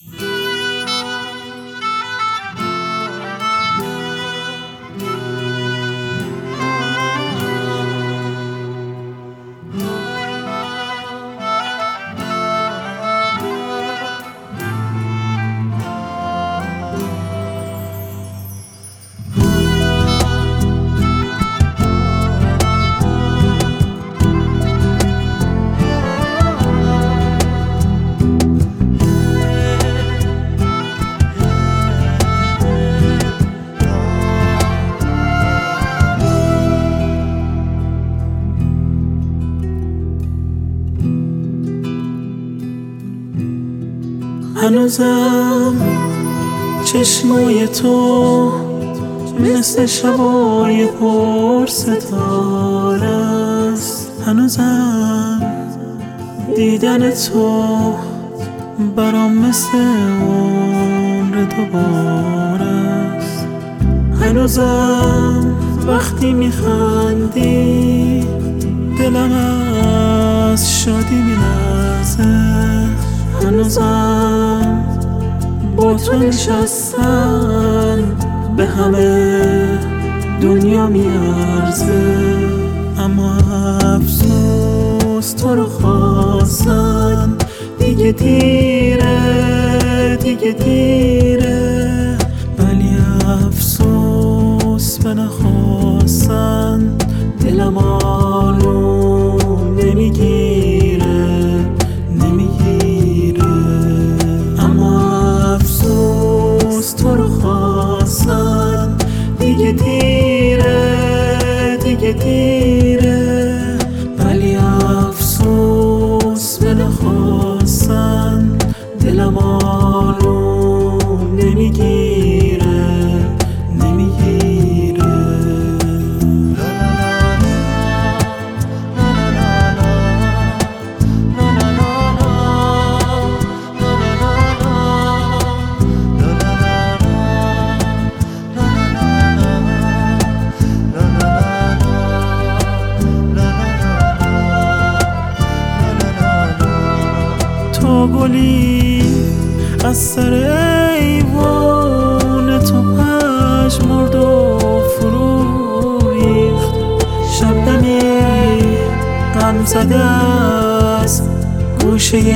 هنوزم چشمای تو مثل شبای پر ستاره است. هنوزم دیدن تو برام مثل عمر دوباره است. هنوزم وقتی میخندی دلم از شادی میلرزه. هنوزم با تو نشستن به همه دنیا میارزه. اما افسوس تو رو خواستن دیگه دیره، دیگه دیره. ولی افسوس به نخواستن دلم آروم نمیگیره، نمیگیره. اما افسوس تو رو خواستن دیگه دیره، دیگه دیره. ولی افسوس به نخواستن دلم آروم نمیگیره، نمیگیره. تو گلی از سر ایوان تو پژمرد و فرو ریخت. شبنمی غم زده از گوشه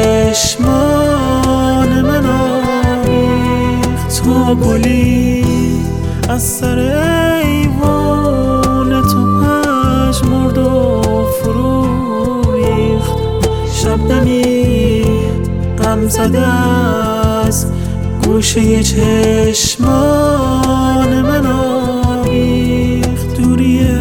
چشمان من آویخت. تو گلی از سر ایوان تو پژمرد و فرو ریخت. شبنمی غم زده از گوشه چشمان من آویخت. دوریه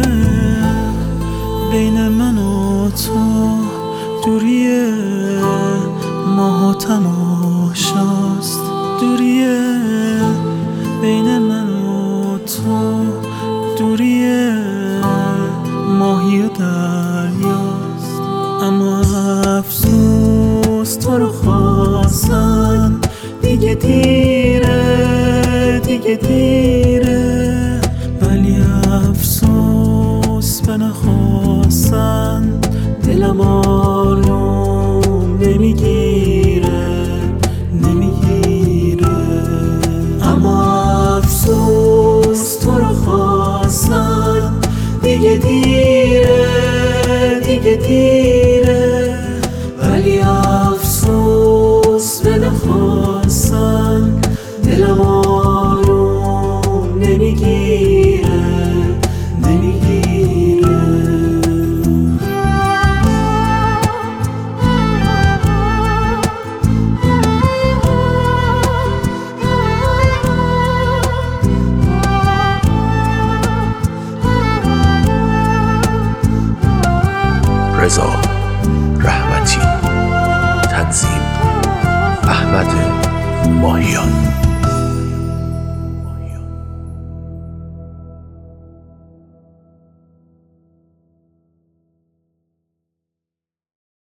بین من و تو، دوریه ماه و تماشاست. دوریه بین من و تو، دوریه ماهی و دریاست. اما افسوس تو رو خواستن دیگه دیره، دیگه دیره. ولی افسوس به نخواستن دلم آروم نمیگیره، نمیگیره. اما افسوس تو رو خواستن دیگه دیره، دیگه دیره. ولی افسوس به نخواستن دلم آروم نمیگیره، نمیگیره. رضا رحمتی، تنظیم احمد ماهیان.